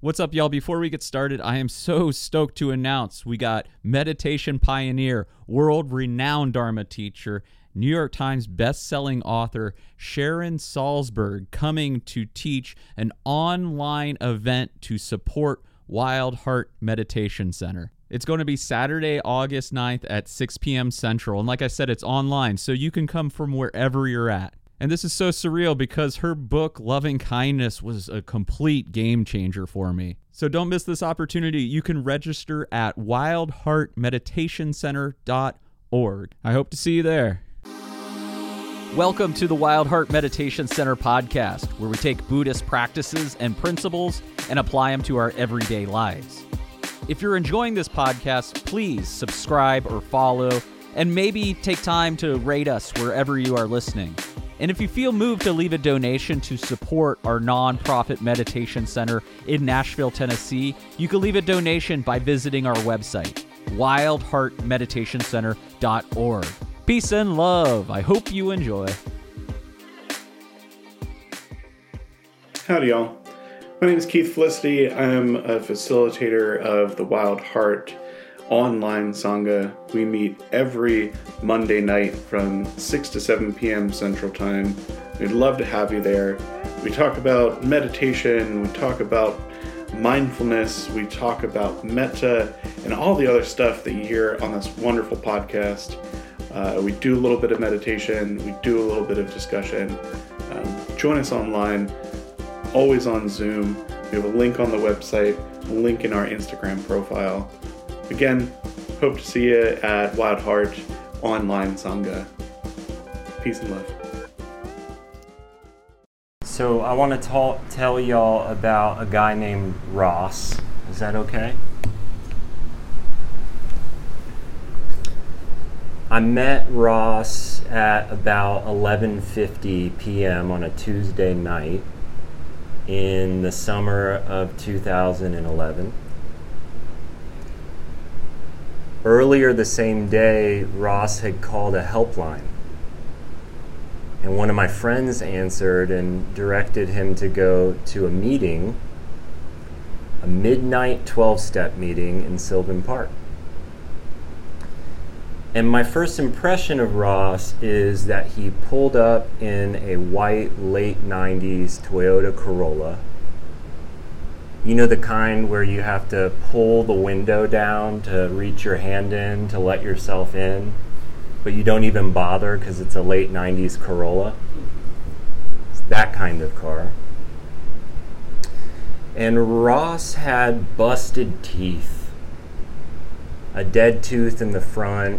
What's up, y'all? Before we get started, I am so stoked to announce we got meditation pioneer, world-renowned Dharma teacher, New York Times best-selling author Sharon Salzberg coming to teach an online event to support Wild Heart Meditation Center. It's going to be Saturday, August 9th at 6 p.m. Central. And like I said, it's online, so you can come from wherever you're at. And this is so surreal because her book, Loving Kindness, was a complete game changer for me. So don't miss this opportunity. You can register at wildheartmeditationcenter.org. I hope to see you there. Welcome to the Wild Heart Meditation Center podcast, where we take Buddhist practices and principles and apply them to our everyday lives. If you're enjoying this podcast, please subscribe or follow, and maybe take time to rate us wherever you are listening. And if you feel moved to leave a donation to support our nonprofit meditation center in Nashville, Tennessee, you can leave a donation by visiting our website, wildheartmeditationcenter.org. Peace and love. I hope you enjoy. Howdy, y'all. My name is Keith Felicity. I'm a facilitator of the Wild Heart online Sangha. We meet every Monday night from 6 to 7 p.m. Central Time. We'd love to have you there. We talk about meditation, we talk about mindfulness, we talk about metta, and all the other stuff that you hear on this wonderful podcast. We do a little bit of meditation, we do a little bit of discussion. Join us online, always on Zoom. We have a link on the website, a link in our Instagram profile. Again, hope to see you at Wild Heart Online Sangha. Peace and love. So I want to tell y'all about a guy named Ross. Is that okay? I met Ross at about 11:50 p.m. on a Tuesday night in the summer of 2011. Earlier the same day, Ross had called a helpline, and one of my friends answered and directed him to go to a meeting, a midnight 12-step meeting in Sylvan Park. And my first impression of Ross is that he pulled up in a white late 90s Toyota Corolla. You know, the kind where you have to pull the window down to reach your hand in to let yourself in, but you don't even bother because it's a late 90s Corolla. It's that kind of car. And Ross had busted teeth, a dead tooth in the front,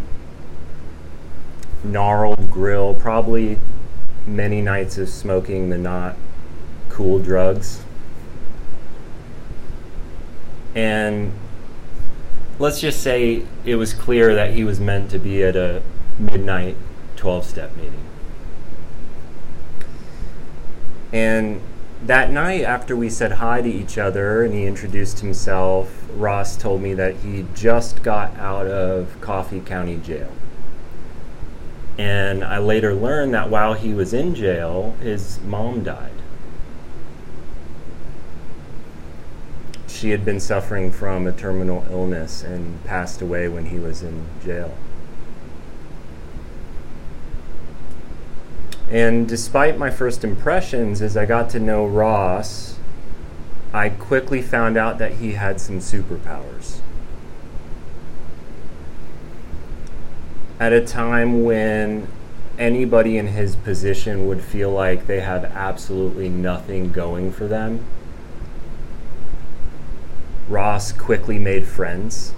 gnarled grill, probably many nights of smoking the not cool drugs. And let's just say it was clear that he was meant to be at a midnight 12-step meeting. And that night, after we said hi to each other and he introduced himself, Ross told me that he just got out of Coffee County Jail. And I later learned that while he was in jail, his mom died. She had been suffering from a terminal illness and passed away when he was in jail. And despite my first impressions, as I got to know Ross, I quickly found out that he had some superpowers. At a time when anybody in his position would feel like they have absolutely nothing going for them, Ross quickly made friends.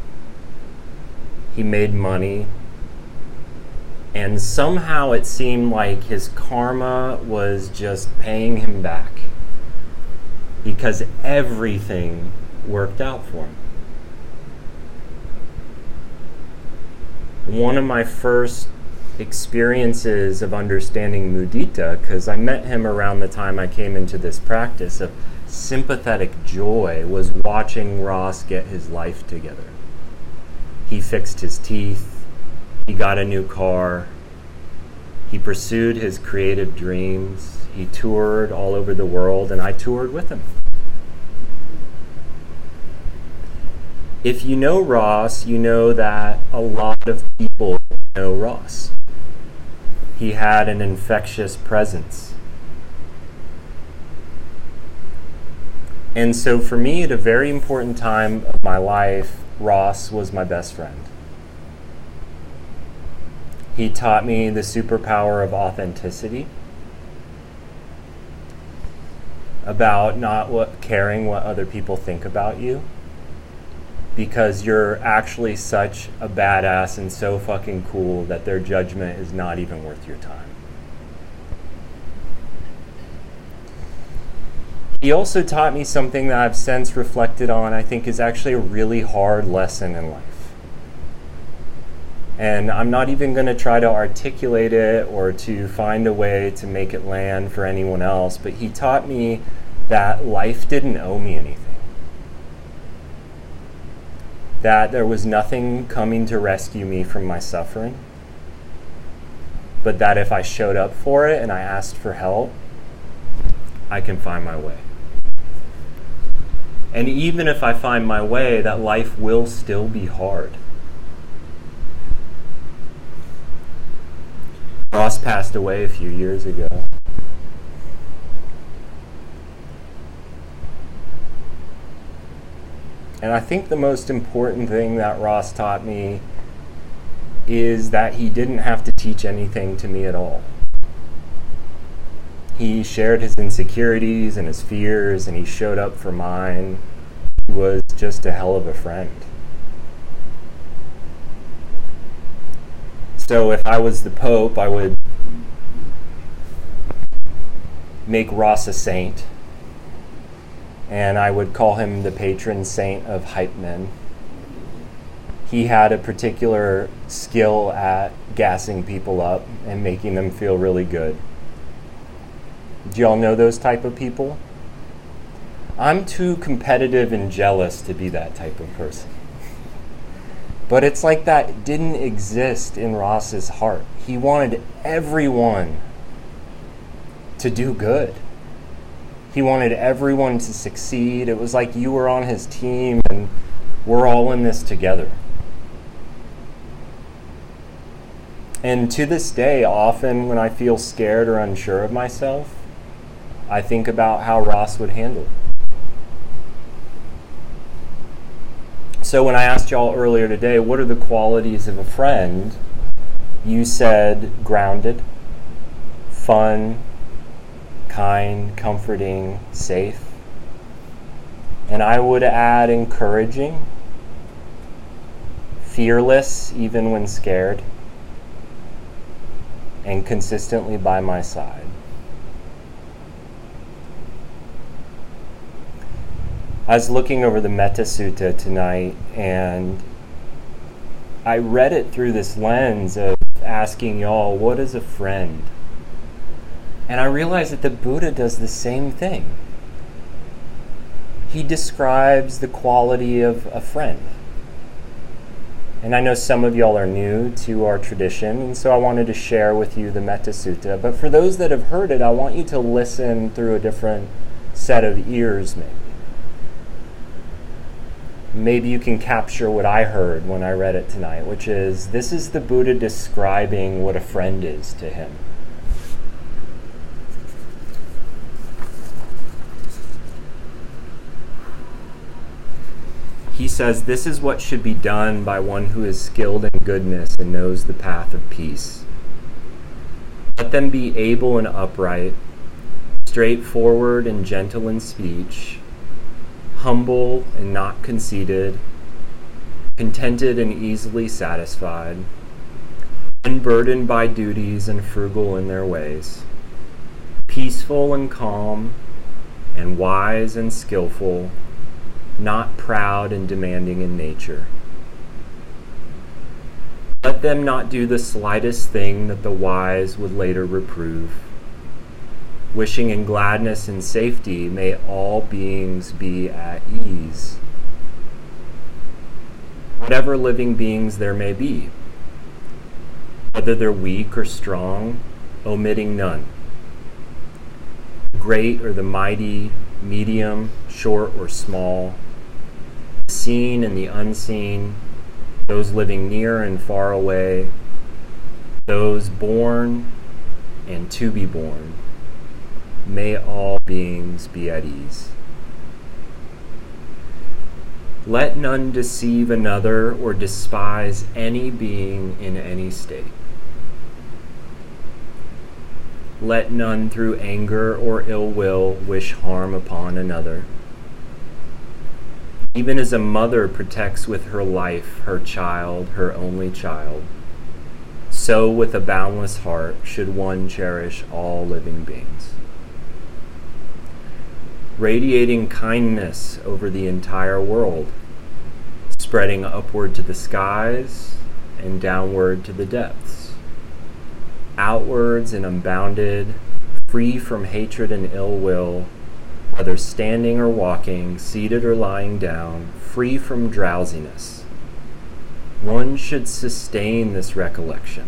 He made money. And somehow it seemed like his karma was just paying him back because everything worked out for him. One of my first experiences of understanding mudita, because I met him around the time I came into this practice of sympathetic joy, was watching Ross get his life together. He fixed his teeth, he got a new car, he pursued his creative dreams, he toured all over the world, and I toured with him. If you know Ross, you know that a lot of people know Ross. He had an infectious presence. And so for me, at a very important time of my life, Ross was my best friend. He taught me the superpower of authenticity, about not caring what other people think about you, because you're actually such a badass and so fucking cool that their judgment is not even worth your time. He also taught me something that I've since reflected on, I think is actually a really hard lesson in life. And I'm not even going to try to articulate it or to find a way to make it land for anyone else, but he taught me that life didn't owe me anything. That there was nothing coming to rescue me from my suffering, but that if I showed up for it and I asked for help, I can find my way. And even if I find my way, that life will still be hard. Ross passed away a few years ago. And I think the most important thing that Ross taught me is that he didn't have to teach anything to me at all. He shared his insecurities and his fears, and he showed up for mine. He was just a hell of a friend. So if I was the Pope, I would make Ross a saint, and I would call him the patron saint of hype men. He had a particular skill at gassing people up and making them feel really good. Do y'all know those type of people? I'm too competitive and jealous to be that type of person. But it's like that didn't exist in Ross's heart. He wanted everyone to do good. He wanted everyone to succeed. It was like you were on his team and we're all in this together. And to this day, often when I feel scared or unsure of myself, I think about how Ross would handle it. So when I asked y'all earlier today, what are the qualities of a friend? You said grounded, fun, kind, comforting, safe. And I would add encouraging, fearless even when scared, and consistently by my side. I was looking over the Metta Sutta tonight, and I read it through this lens of asking y'all, what is a friend? And I realized that the Buddha does the same thing. He describes the quality of a friend. And I know some of y'all are new to our tradition, and so I wanted to share with you the Metta Sutta. But for those that have heard it, I want you to listen through a different set of ears, maybe. Maybe you can capture what I heard when I read it tonight, which is, this is the Buddha describing what a friend is to him. He says, this is what should be done by one who is skilled in goodness and knows the path of peace. Let them be able and upright, straightforward and gentle in speech, humble and not conceited, contented and easily satisfied, unburdened by duties and frugal in their ways, peaceful and calm, and wise and skillful, not proud and demanding in nature. Let them not do the slightest thing that the wise would later reprove. Wishing in gladness and safety, may all beings be at ease. Whatever living beings there may be, whether they're weak or strong, omitting none. The great or the mighty, medium, short or small, the seen and the unseen, those living near and far away, those born and to be born, may all beings be at ease. Let none deceive another or despise any being in any state. Let none through anger or ill will wish harm upon another. Even as a mother protects with her life her child, her only child, so with a boundless heart should one cherish all living beings. Radiating kindness over the entire world, spreading upward to the skies and downward to the depths, outwards and unbounded, free from hatred and ill will, whether standing or walking, seated or lying down, free from drowsiness. One should sustain this recollection.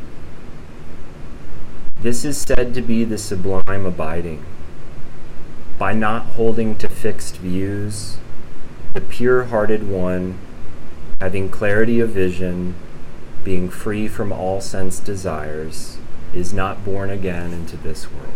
This is said to be the sublime abiding. By not holding to fixed views, the pure-hearted one, having clarity of vision, being free from all sense desires, is not born again into this world.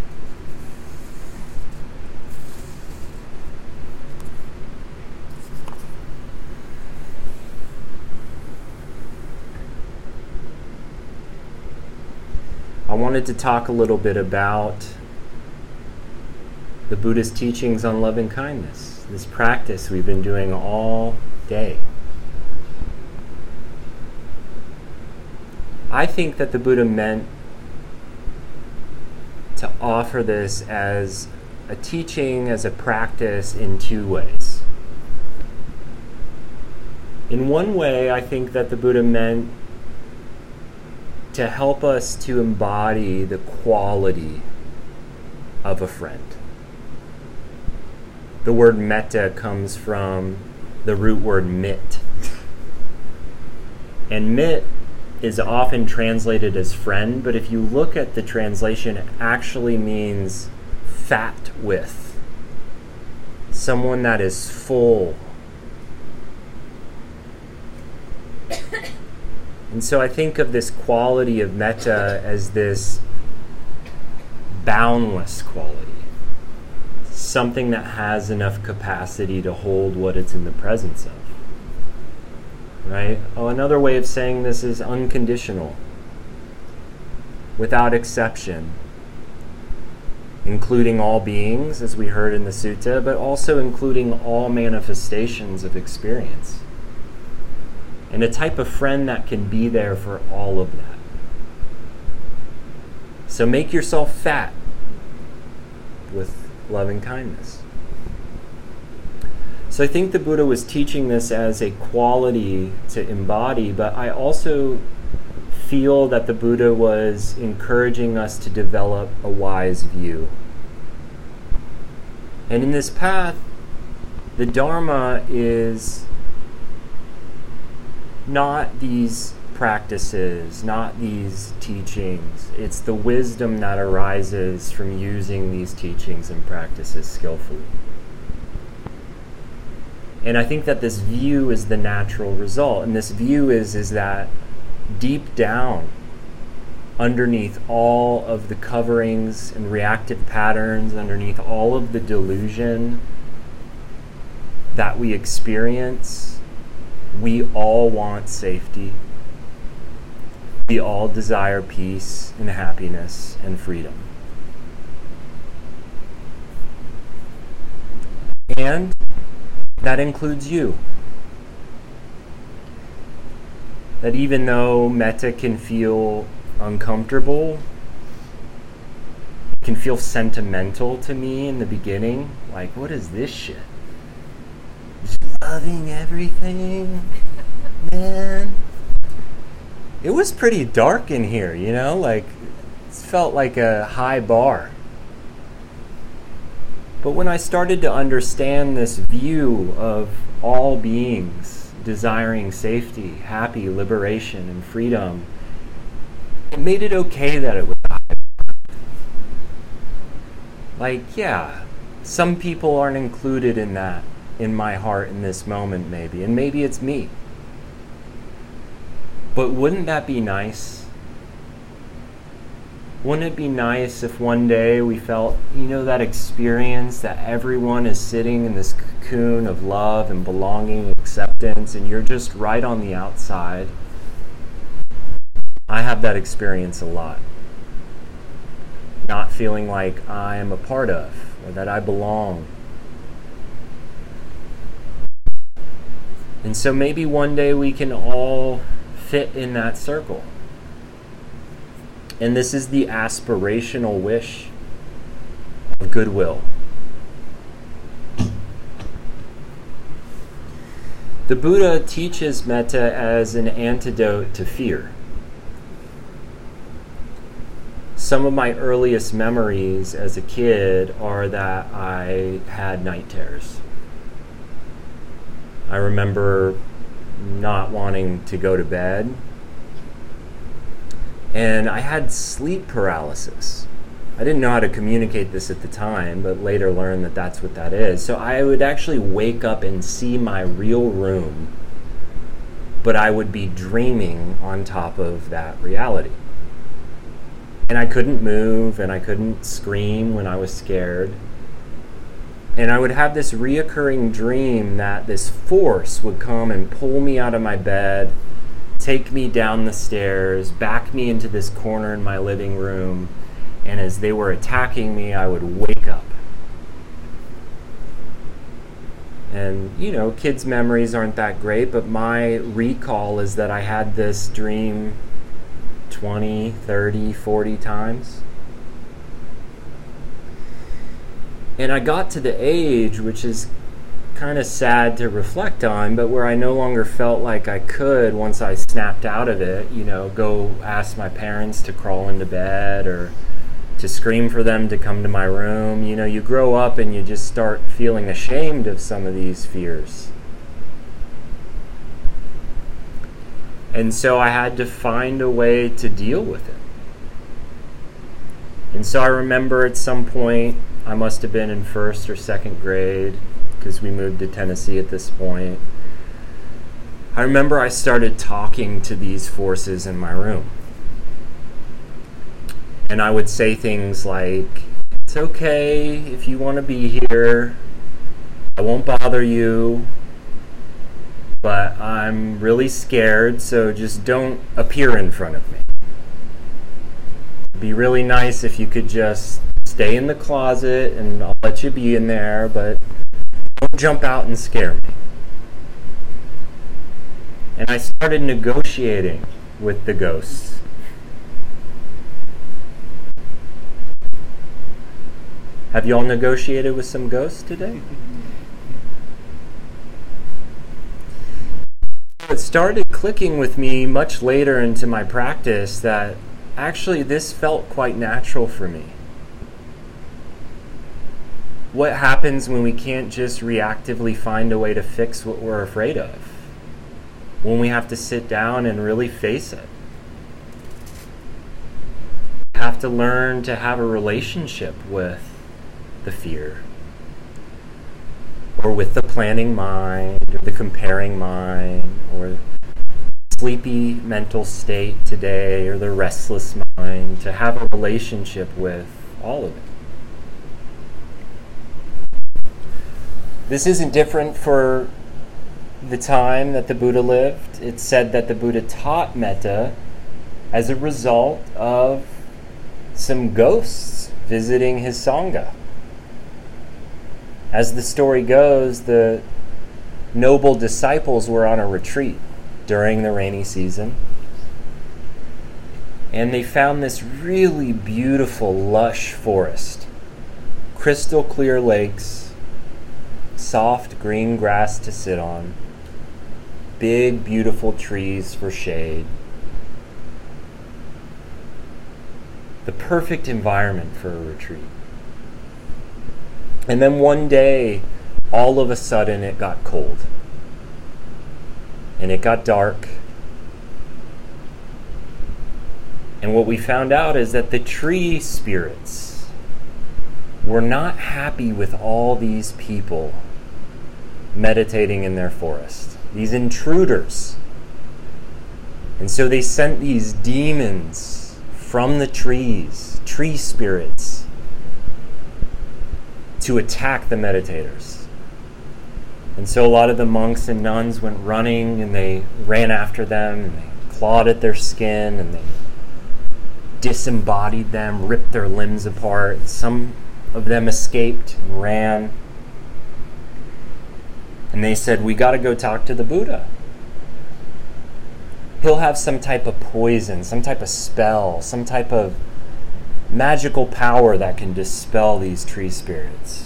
I wanted to talk a little bit about the Buddha's teachings on loving kindness, this practice we've been doing all day. I think that the Buddha meant to offer this as a teaching, as a practice in two ways. In one way, I think that the Buddha meant to help us to embody the quality of a friend. The word metta comes from the root word mit. And mit is often translated as friend, but if you look at the translation, it actually means fat with. Someone that is full. And so I think of this quality of metta as this boundless quality. Something that has enough capacity to hold what it's in the presence of. Right? Oh, another way of saying this is unconditional. Without exception. Including all beings, as we heard in the sutta, but also including all manifestations of experience. And a type of friend that can be there for all of that. So make yourself fat with loving kindness. So I think the Buddha was teaching this as a quality to embody, but I also feel that the Buddha was encouraging us to develop a wise view. And in this path, the Dharma is not these practices, not these teachings. It's the wisdom that arises from using these teachings and practices skillfully. And I think that this view is the natural result. And this view is that deep down, underneath all of the coverings and reactive patterns, underneath all of the delusion that we experience, we all want safety. We all desire peace and happiness and freedom. And that includes you. That even though metta can feel uncomfortable, can feel sentimental to me in the beginning, like, what is this shit? Just loving everything, man. It was pretty dark in here, you know, like, it felt like a high bar. But when I started to understand this view of all beings desiring safety, happy, liberation, and freedom, it made it okay that it was a high bar. Like, yeah, some people aren't included in that. in my heart in this moment, maybe, and maybe it's me. But wouldn't that be nice? Wouldn't it be nice if one day we felt, that experience that everyone is sitting in this cocoon of love and belonging and acceptance, and you're just right on the outside? I have that experience a lot. Not feeling like I am a part of, or that I belong. And so maybe one day we can all fit in that circle. And this is the aspirational wish of goodwill. The Buddha teaches metta as an antidote to fear. Some of my earliest memories as a kid are that I had night terrors. I remember not wanting to go to bed, and I had sleep paralysis. I didn't know how to communicate this at the time, but later learned that that's what that is. So I would actually wake up and see my real room, but I would be dreaming on top of that reality. And I couldn't move, and I couldn't scream when I was scared. And I would have this reoccurring dream that this force would come and pull me out of my bed, take me down the stairs, back me into this corner in my living room, and as they were attacking me, I would wake up. And, kids' memories aren't that great, but my recall is that I had this dream 20, 30, 40 times. And I got to the age, which is kind of sad to reflect on, but where I no longer felt like I could, once I snapped out of it, go ask my parents to crawl into bed or to scream for them to come to my room. You grow up and you just start feeling ashamed of some of these fears. And so I had to find a way to deal with it. And so I remember at some point, I must have been in first or second grade, because we moved to Tennessee at this point. I remember I started talking to these forces in my room. And I would say things like, "It's okay if you want to be here. I won't bother you. But I'm really scared, so just don't appear in front of me. It'd be really nice if you could just stay in the closet and I'll let you be in there, but don't jump out and scare me." And I started negotiating with the ghosts. Have you all negotiated with some ghosts today? It started clicking with me much later into my practice that actually this felt quite natural for me. What happens when we can't just reactively find a way to fix what we're afraid of? When we have to sit down and really face it? We have to learn to have a relationship with the fear, or with the planning mind, or the comparing mind, or the sleepy mental state today, or the restless mind, to have a relationship with all of it. This isn't different for the time that the Buddha lived. It's said that the Buddha taught metta as a result of some ghosts visiting his Sangha. As the story goes, the noble disciples were on a retreat during the rainy season, and they found this really beautiful, lush forest, crystal clear lakes, soft green grass to sit on, big, beautiful trees for shade. The perfect environment for a retreat. And then one day, all of a sudden, it got cold. And it got dark. And what we found out is that the tree spirits were not happy with all these people meditating in their forest, these intruders. And so they sent these demons from the trees, tree spirits, to attack the meditators. And so a lot of the monks and nuns went running, and they ran after them, and they clawed at their skin, and they disembodied them, ripped their limbs apart. Some of them escaped and ran. And they said, we got to go talk to the Buddha. He'll have some type of poison, some type of spell, some type of magical power that can dispel these tree spirits.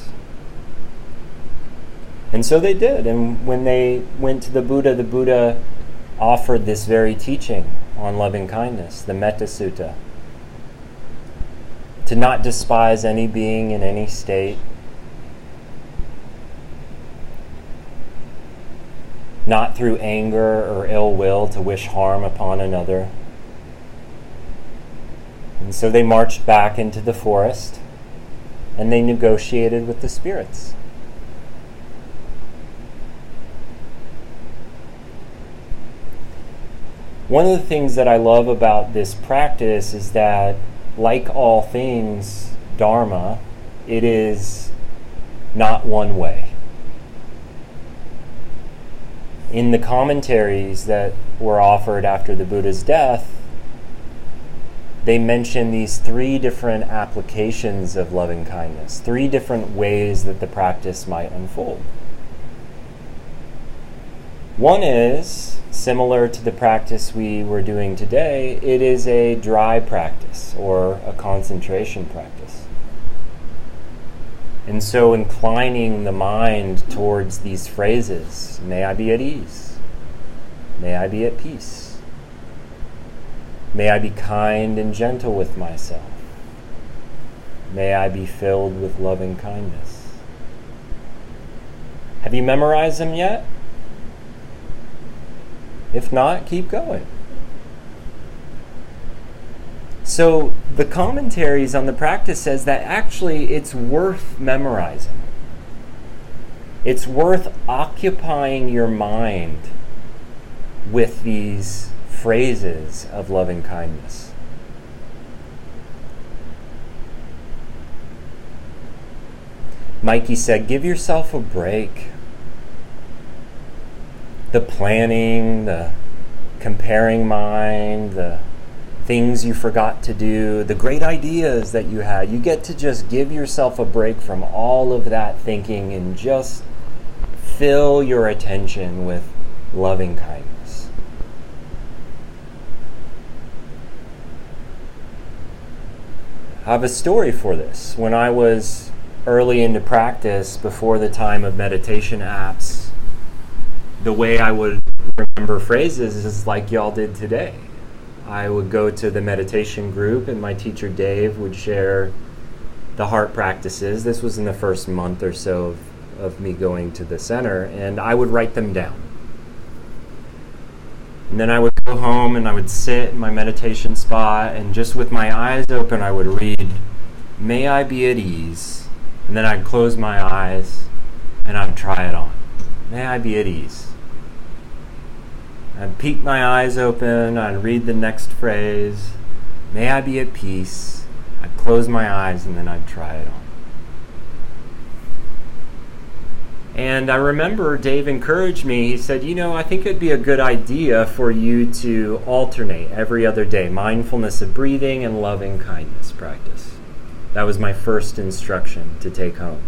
And so they did. And when they went to the Buddha offered this very teaching on loving kindness, the Metta Sutta. To not despise any being in any state. Not through anger or ill will to wish harm upon another. And so they marched back into the forest and they negotiated with the spirits. One of the things that I love about this practice is that, like all things Dharma, it is not one way. In the commentaries that were offered after the Buddha's death, they mention these 3 different applications of loving kindness, 3 different ways that the practice might unfold. One is similar to the practice we were doing today. It is a dry practice or a concentration practice. And so inclining the mind towards these phrases, may I be at ease, may I be at peace, may I be kind and gentle with myself, may I be filled with loving kindness. Have you memorized them yet? If not, keep going. So the commentaries on the practice says that actually it's worth memorizing. It's worth occupying your mind with these phrases of loving kindness. Mikey said, give yourself a break. The planning, the comparing mind, the things you forgot to do, the great ideas that you had, you get to just give yourself a break from all of that thinking and just fill your attention with loving kindness. I have a story for this. When I was early into practice, before the time of meditation apps, the way I would remember phrases is like y'all did today. I would go to the meditation group and my teacher Dave would share the heart practices. This was in the first month or so of me going to the center, and I would write them down. And then I would go home and I would sit in my meditation spot, and just with my eyes open I would read, may I be at ease. And then I'd close my eyes and I'd try it on. May I be at ease. I'd peek my eyes open, I'd read the next phrase, may I be at peace. I'd close my eyes and then I'd try it on. And I remember Dave encouraged me, he said, I think it'd be a good idea for you to alternate every other day, mindfulness of breathing and loving kindness practice. That was my first instruction to take home.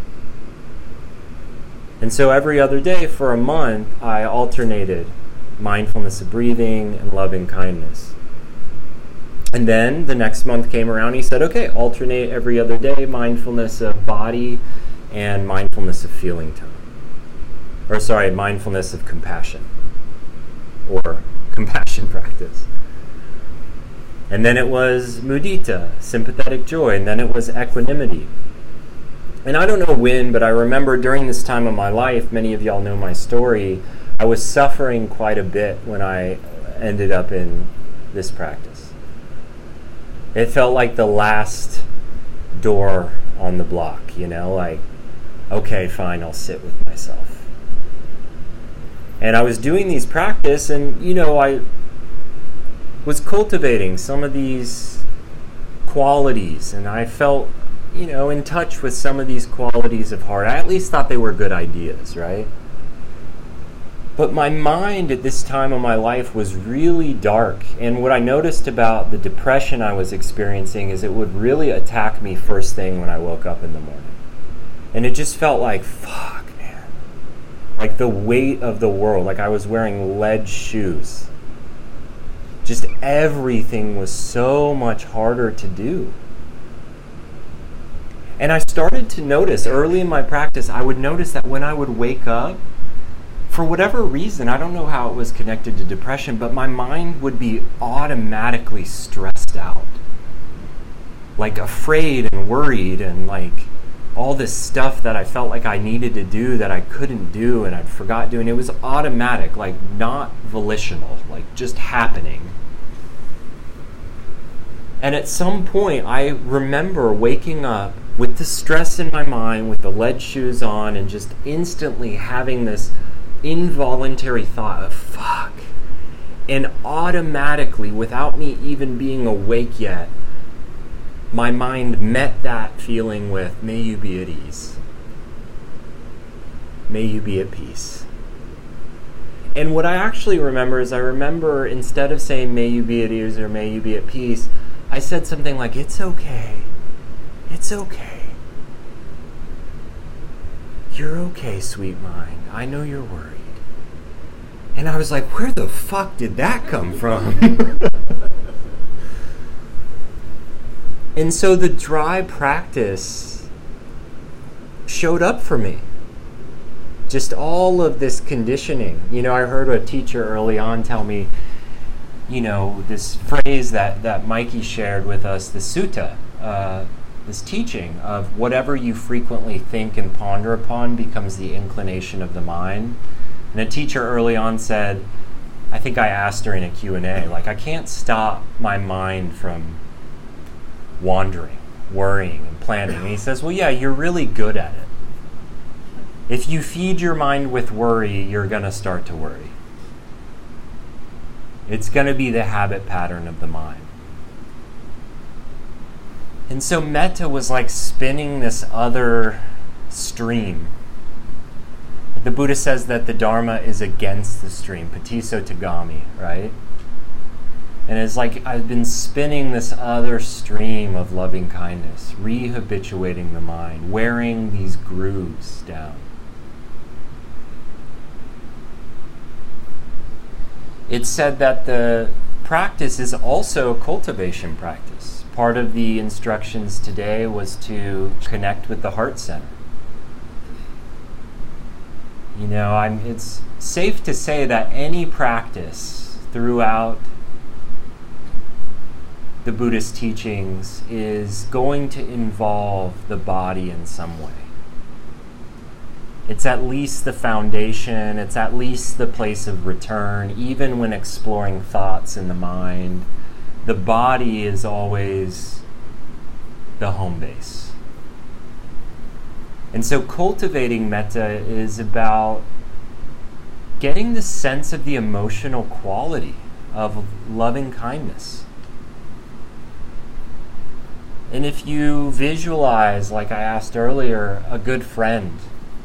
And so every other day for a month, I alternated mindfulness of breathing and loving kindness. And then the next month came around, he said, okay, alternate every other day, mindfulness of body and mindfulness of feeling tone. Mindfulness of compassion or compassion practice. And then it was mudita, sympathetic joy, and then it was equanimity. And I don't know when, but I remember during this time of my life, many of y'all know my story, I was suffering quite a bit when I ended up in this practice. It felt like the last door on the block, like, okay, fine, I'll sit with myself. And I was doing these practice, and I was cultivating some of these qualities, and I felt in touch with some of these qualities of heart. I at least thought they were good ideas, right? But my mind at this time of my life was really dark. And what I noticed about the depression I was experiencing is it would really attack me first thing when I woke up in the morning. And it just felt like, fuck, man. Like the weight of the world, like I was wearing lead shoes. Just everything was so much harder to do. And I started to notice early in my practice, I would notice that when I would wake up, for whatever reason, I don't know how it was connected to depression, but my mind would be automatically stressed out. Like afraid and worried and like all this stuff that I felt like I needed to do that I couldn't do and I'd forgot doing. It was automatic, like not volitional, like just happening. And at some point, I remember waking up with the stress in my mind, with the lead shoes on, and just instantly having this involuntary thought of fuck. And automatically, without me even being awake yet, my mind met that feeling with, may you be at ease. May you be at peace. And what I actually remember is instead of saying may you be at ease or may you be at peace, I said something like, it's okay. It's okay. You're okay, sweet mind. I know you're worried. And I was like, where the fuck did that come from? And so the dry practice showed up for me. Just all of this conditioning. I heard a teacher early on tell me, this phrase that Mikey shared with us, the sutta, this teaching of whatever you frequently think and ponder upon becomes the inclination of the mind. And a teacher early on said, I think I asked her in a Q&A, like, I can't stop my mind from wandering, worrying, and planning. And he says, well, yeah, you're really good at it. If you feed your mind with worry, you're going to start to worry. It's going to be the habit pattern of the mind. And so metta was like spinning this other stream. The Buddha says that the Dharma is against the stream, patiso tagami, right? And it's like I've been spinning this other stream of loving kindness, rehabituating the mind, wearing these grooves down. It's said that the practice is also a cultivation practice. Part of the instructions today was to connect with the heart center. It's safe to say that any practice throughout the Buddhist teachings is going to involve the body in some way. It's at least the foundation, it's at least the place of return, even when exploring thoughts in the mind. The body is always the home base. And so cultivating metta is about getting the sense of the emotional quality of loving kindness. And if you visualize, like I asked earlier, a good friend.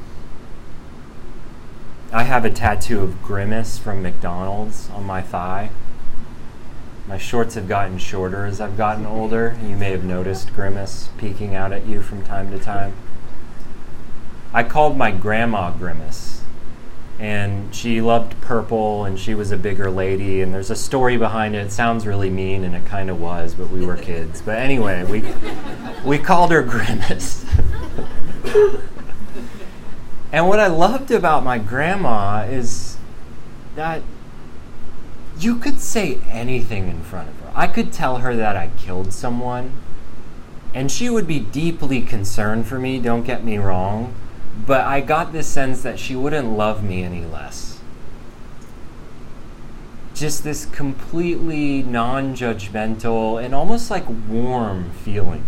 I have a tattoo of Grimace from McDonald's on my thigh. My shorts have gotten shorter as I've gotten older. You may have noticed Grimace peeking out at you from time to time. I called my grandma Grimace, and she loved purple, and she was a bigger lady, and there's a story behind it. It sounds really mean, and it kind of was, but we were kids. But anyway, we called her Grimace. And what I loved about my grandma is that you could say anything in front of her. I could tell her that I killed someone, and she would be deeply concerned for me, don't get me wrong, but I got this sense that she wouldn't love me any less. Just this completely non-judgmental and almost like warm feeling.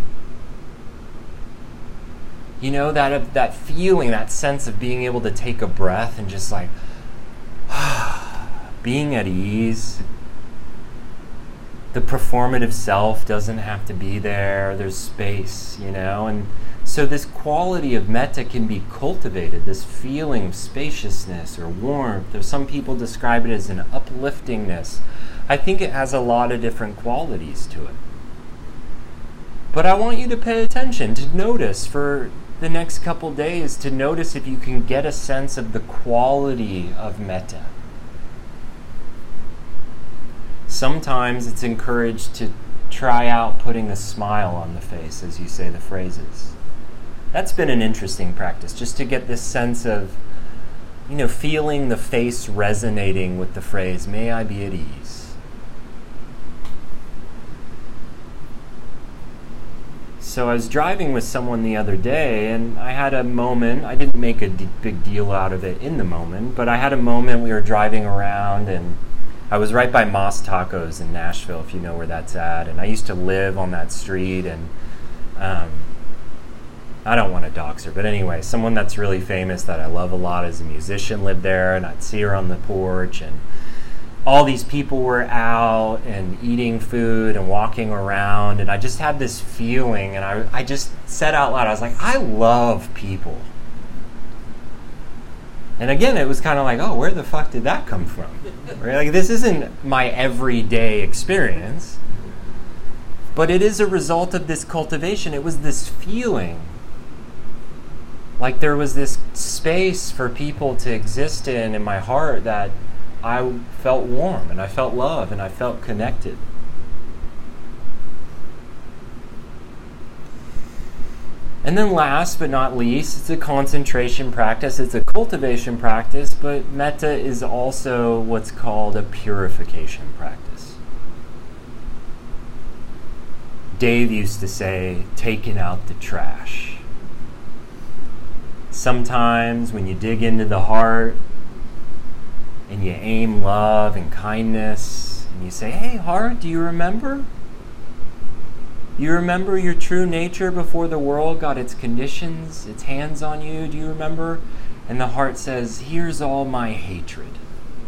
That feeling, that sense of being able to take a breath and just like, being at ease. The performative self doesn't have to be there. There's space, and so this quality of metta can be cultivated, this feeling of spaciousness or warmth, or some people describe it as an upliftingness. I think it has a lot of different qualities to it. But I want you to pay attention, to notice for the next couple days, to notice if you can get a sense of the quality of metta. Sometimes it's encouraged to try out putting a smile on the face as you say the phrases. That's been an interesting practice, just to get this sense of, feeling the face resonating with the phrase, may I be at ease. So I was driving with someone the other day, and I had a moment. I didn't make a big deal out of it in the moment, but I had a moment. We were driving around, and I was right by Moss Tacos in Nashville, if you know where that's at. And I used to live on that street, and I don't want to dox her, but anyway, someone that's really famous that I love a lot as a musician lived there, and I'd see her on the porch, and all these people were out and eating food and walking around, and I just had this feeling, and I just said out loud, I was like, I love people. And again, it was kind of like, oh, where the fuck did that come from? Right? Like, this isn't my everyday experience, but it is a result of this cultivation. It was this feeling. Like there was this space for people to exist in my heart that I felt warm, and I felt love, and I felt connected. And then last but not least, it's a concentration practice, it's a cultivation practice, but metta is also what's called a purification practice. Dave used to say, taking out the trash. Sometimes when you dig into the heart and you aim love and kindness and you say, hey heart, do you remember? You remember your true nature before the world got its conditions, its hands on you? Do you remember? And the heart says, here's all my hatred.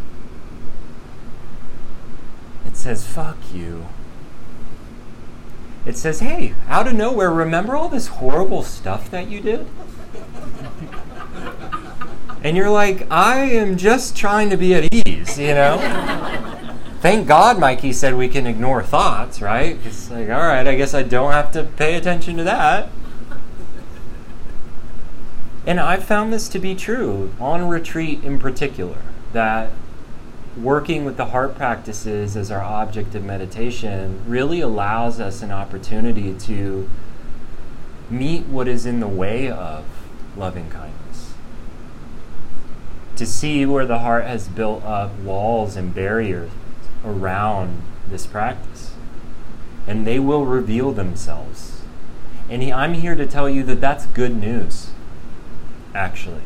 It says, fuck you. It says, hey, out of nowhere, remember all this horrible stuff that you did? And you're like, I am just trying to be at ease, Thank God Mikey said we can ignore thoughts, right? It's like, all right, I guess I don't have to pay attention to that. And I've found this to be true, on retreat in particular, that working with the heart practices as our object of meditation really allows us an opportunity to meet what is in the way of loving kindness. To see where the heart has built up walls and barriers around this practice. And they will reveal themselves. And I'm here to tell you that that's good news, actually.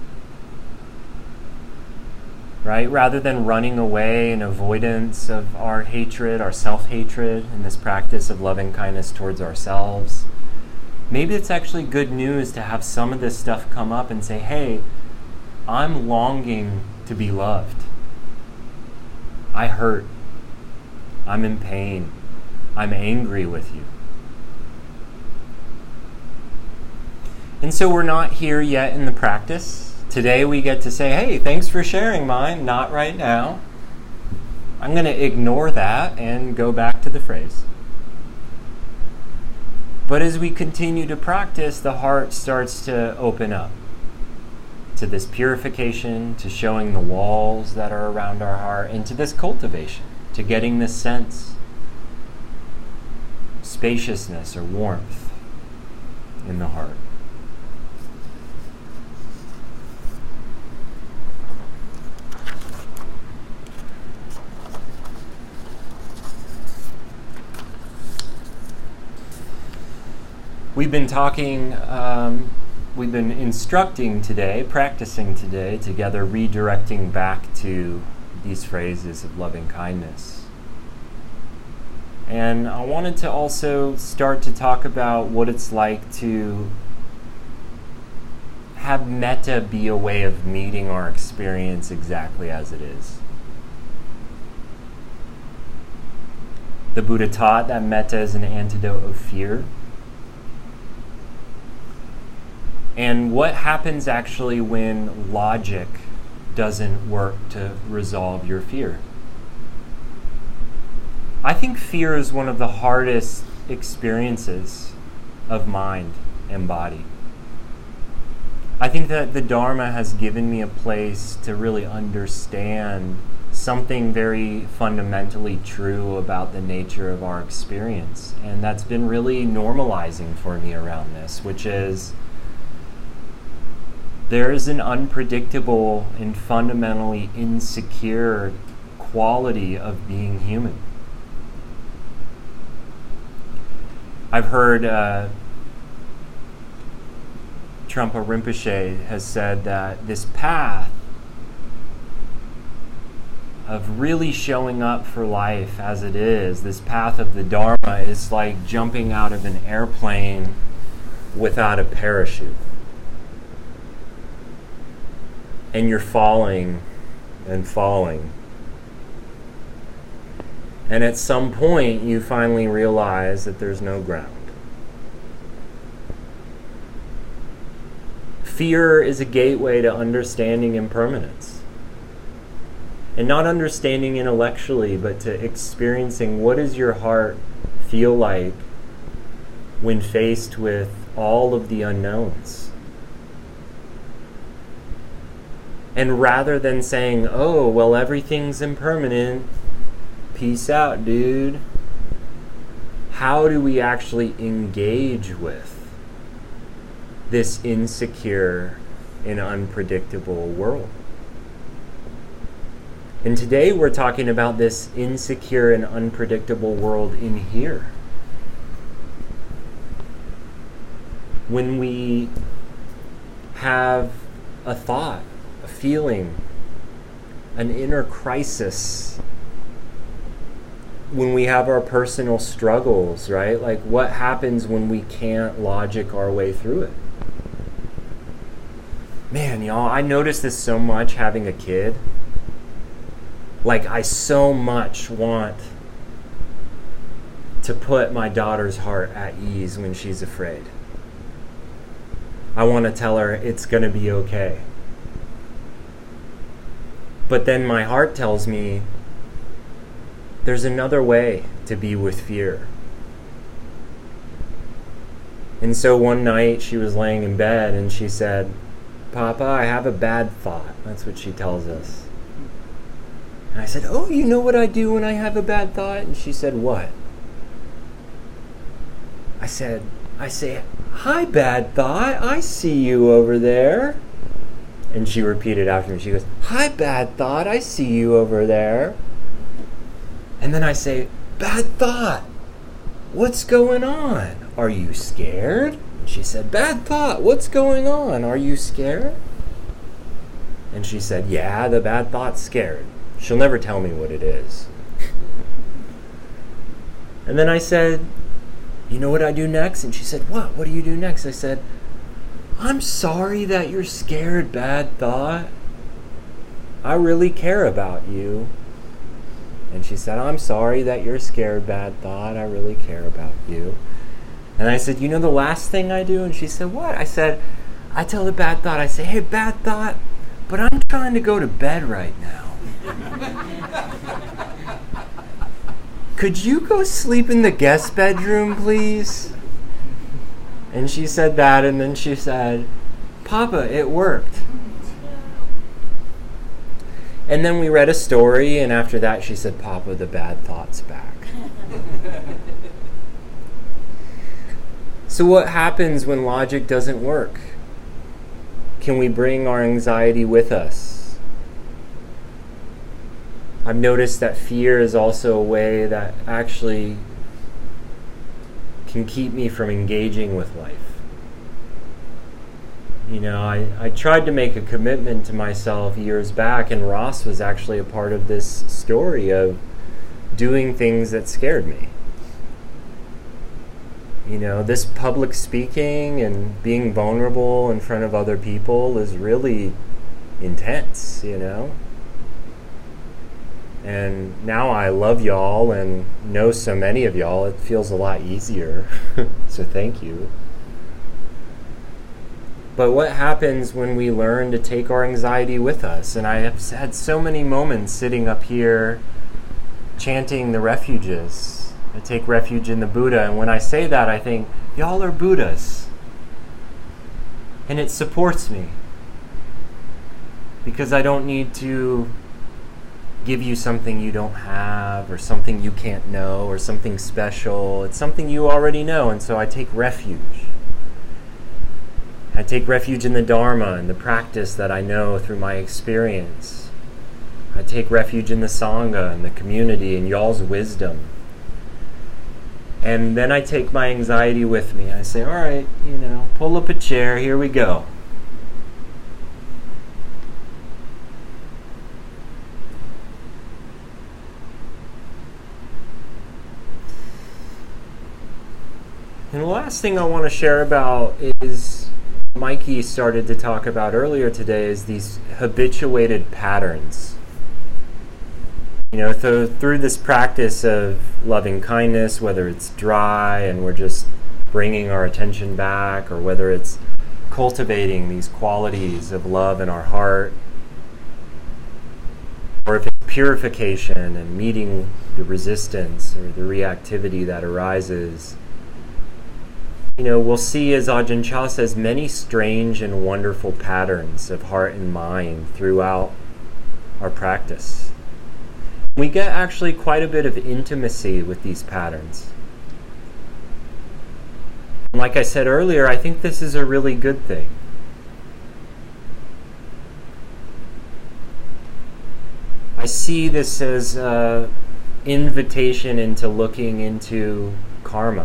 Right? Rather than running away in avoidance of our hatred, our self-hatred, in this practice of loving kindness towards ourselves, maybe it's actually good news to have some of this stuff come up and say, hey, I'm longing to be loved. I hurt. I'm in pain. I'm angry with you. And so we're not here yet in the practice. Today we get to say, hey, thanks for sharing mine, not right now. I'm going to ignore that and go back to the phrase. But as we continue to practice, the heart starts to open up to this purification, to showing the walls that are around our heart, and to this cultivation, to getting this sense, spaciousness or warmth in the heart. We've been talking, we've been instructing today, practicing today together, redirecting back to these phrases of loving kindness. And I wanted to also start to talk about what it's like to have metta be a way of meeting our experience exactly as it is. The Buddha taught that metta is an antidote of fear. And what happens actually when logic doesn't work to resolve your fear? I think fear is one of the hardest experiences of mind and body. I think that the Dharma has given me a place to really understand something very fundamentally true about the nature of our experience. And that's been really normalizing for me around this, which is there is an unpredictable and fundamentally insecure quality of being human. I've heard Trungpa Rinpoche has said that this path of really showing up for life as it is, this path of the Dharma, is like jumping out of an airplane without a parachute. And you're falling and falling. And at some point, you finally realize that there's no ground. Fear is a gateway to understanding impermanence. And not understanding intellectually, but to experiencing what does your heart feel like when faced with all of the unknowns. And rather than saying, oh, well, everything's impermanent, peace out, dude, how do we actually engage with this insecure and unpredictable world? And today we're talking about this insecure and unpredictable world in here. When we have a thought, a feeling, an inner crisis, when we have our personal struggles, right? Like, what happens when we can't logic our way through it? Man, y'all, I noticed this so much having a kid. Like, I so much want to put my daughter's heart at ease when she's afraid. I want to tell her it's going to be okay. But then my heart tells me there's another way to be with fear. And so one night she was laying in bed and she said, Papa, I have a bad thought. That's what she tells us. And I said, oh, you know what I do when I have a bad thought? And she said, what? I say, hi, bad thought. I see you over there. And she repeated after me. She goes, hi, bad thought. I see you over there. And then I say, bad thought. What's going on? Are you scared? And she said, bad thought. What's going on? Are you scared? And she said, yeah, the bad thought's scared. She'll never tell me what it is. And then I said, you know what I do next? And she said, what? What do you do next? I said, I'm sorry that you're scared, bad thought. I really care about you. And she said, I'm sorry that you're scared, bad thought. I really care about you. And I said, you know the last thing I do? And she said, what? I said, I tell the bad thought, I say, hey, bad thought, but I'm trying to go to bed right now. Could you go sleep in the guest bedroom, please? And she said that, and then she said, Papa, it worked. And then we read a story, and after that she said, Papa, the bad thought's back. So what happens when logic doesn't work? Can we bring our anxiety with us? I've noticed that fear is also a way that actually can keep me from engaging with life. You know, I tried to make a commitment to myself years back, and Ross was actually a part of this story of doing things that scared me. You know, this public speaking and being vulnerable in front of other people is really intense, you know? And now I love y'all and know so many of y'all, it feels a lot easier. So thank you. But what happens when we learn to take our anxiety with us? And I have had so many moments sitting up here chanting the refuges. I take refuge in the Buddha, and when I say that, I think, y'all are Buddhas. And it supports me. Because I don't need to give you something you don't have, or something you can't know, or something special. It's something you already know, and so I take refuge. I take refuge in the Dharma and the practice that I know through my experience. I take refuge in the Sangha and the community and y'all's wisdom. And then I take my anxiety with me. I say, all right, you know, pull up a chair, here we go. And the last thing I want to share about is Mikey started to talk about earlier today is these habituated patterns. You know, through this practice of loving kindness, whether it's dry and we're just bringing our attention back, or whether it's cultivating these qualities of love in our heart, or if it's purification and meeting the resistance or the reactivity that arises, you know, we'll see, as Ajahn Chah says, many strange and wonderful patterns of heart and mind throughout our practice. We get actually quite a bit of intimacy with these patterns. And like I said earlier, I think this is a really good thing. I see this as an invitation into looking into karma.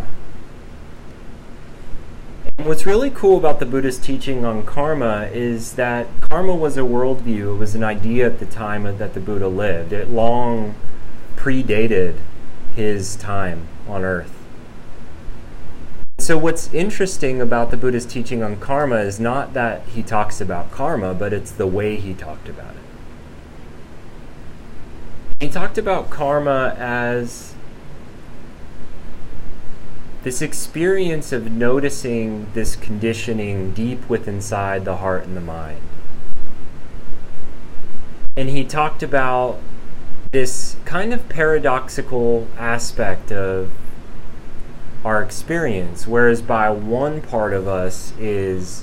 And what's really cool about the Buddha's teaching on karma is that karma was a worldview. It was an idea at the time that the Buddha lived. It long predated his time on earth. So what's interesting about the Buddha's teaching on karma is not that he talks about karma, but it's the way he talked about it. He talked about karma as this experience of noticing this conditioning deep within inside the heart and the mind. And he talked about this kind of paradoxical aspect of our experience, whereas by one part of us is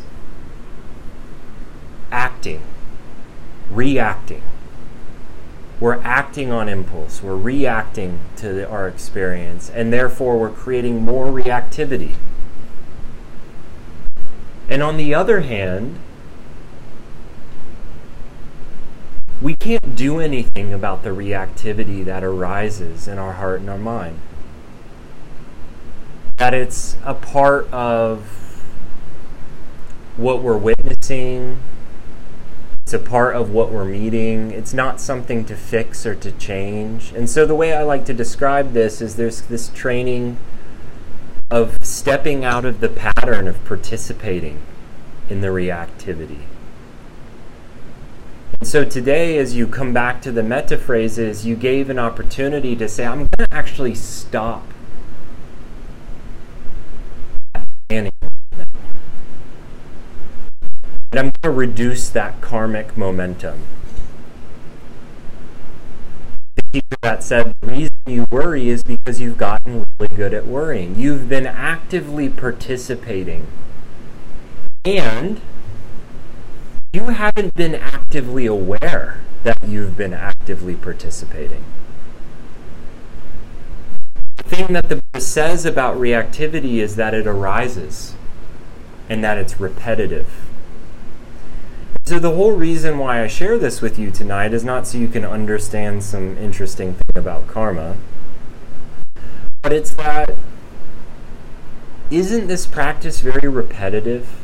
acting, reacting. We're acting on impulse, we're reacting to our experience, and therefore we're creating more reactivity. And on the other hand, we can't do anything about the reactivity that arises in our heart and our mind. That it's a part of what we're witnessing, it's a part of what we're meeting. It's not something to fix or to change. And so the way I like to describe this is there's this training of stepping out of the pattern of participating in the reactivity. And so today, as you come back to the metta phrases, you gave an opportunity to say, I'm going to actually stop and I'm going to reduce that karmic momentum. The teacher that said the reason you worry is because you've gotten really good at worrying. You've been actively participating. And you haven't been actively aware that you've been actively participating. The thing that the Buddha says about reactivity is that it arises and that it's repetitive. So the whole reason why I share this with you tonight is not so you can understand some interesting thing about karma, but it's that, isn't this practice very repetitive?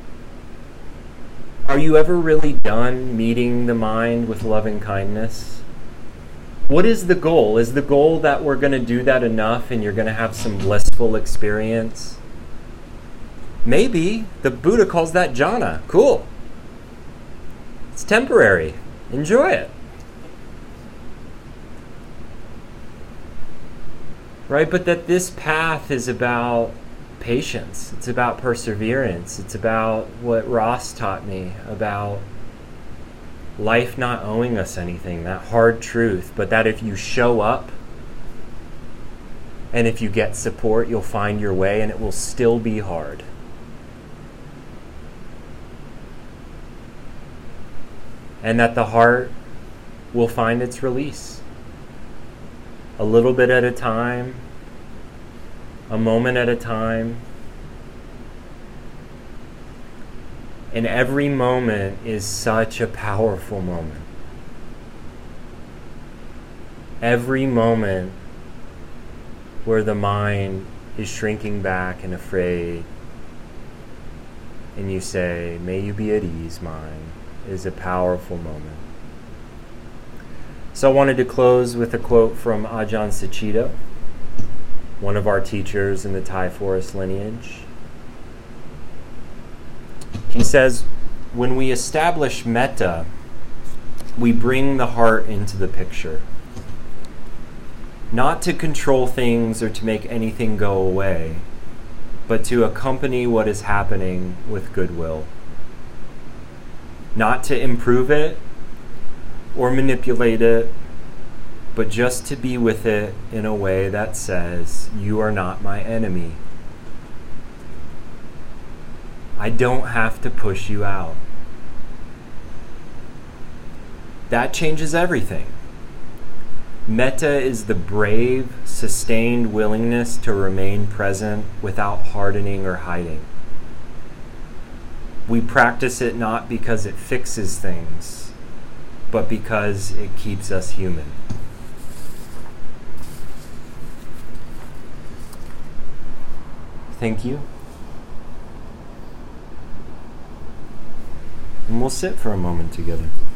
Are you ever really done meeting the mind with loving kindness? What is the goal? Is the goal that we're going to do that enough and you're going to have some blissful experience? Maybe the Buddha calls that jhana. Cool. It's temporary. Enjoy it. Right? But that this path is about patience. It's about perseverance. It's about what Ross taught me about life not owing us anything, that hard truth, but that if you show up and if you get support, you'll find your way and it will still be hard. And that the heart will find its release. A little bit at a time, a moment at a time. And every moment is such a powerful moment. Every moment where the mind is shrinking back and afraid, and you say, "May you be at ease, mind," is a powerful moment. So I wanted to close with a quote from Ajahn Sucitto, one of our teachers in the Thai forest lineage. He says, when we establish metta, we bring the heart into the picture. Not to control things or to make anything go away, but to accompany what is happening with goodwill. Not to improve it or manipulate it, but just to be with it in a way that says, "You are not my enemy. I don't have to push you out." That changes everything. Metta is the brave, sustained willingness to remain present without hardening or hiding. We practice it not because it fixes things, but because it keeps us human. Thank you. And we'll sit for a moment together.